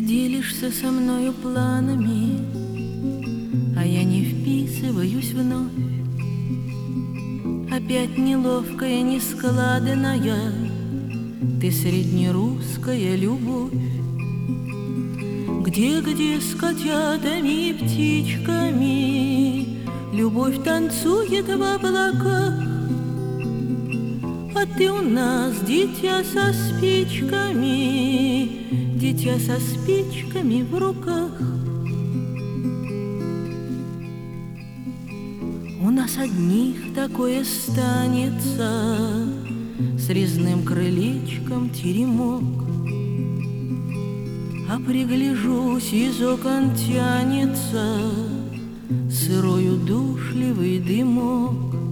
делишься со мною планами, а я не вписываюсь вновь. Опять неловкая, нескладная, ты среднерусская любовь. Где с котятами и птичками любовь танцует в облаках, а ты у нас дитя со спичками, дитя со спичками в руках. У нас одних такое станется, с резным крылечком теремок. А пригляжусь, из окон тянется сырой удушливый дымок.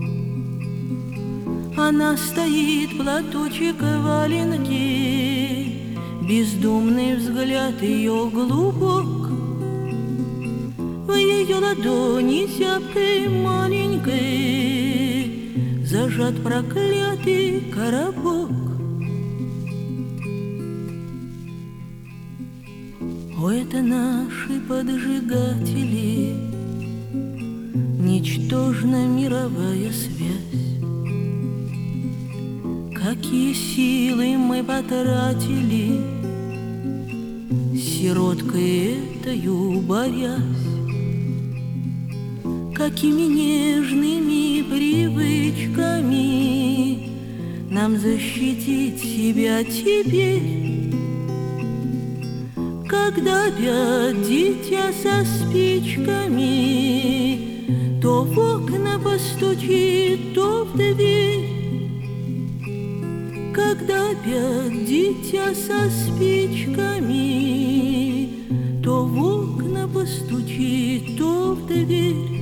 Она стоит, платочек и валенки, бездумный взгляд ее глубок. В ее ладони зябкой маленькой зажат проклятый коробок. О, это наши поджигатели, ничтожна мировая связь. Какие силы мы потратили, сироткой этою борясь. Какими нежными привычками нам защитить себя теперь, когда опять дитя со спичками то в окна постучит, то в дверь. Когда опять дитя со спичками то в окна постучит, то в дверь.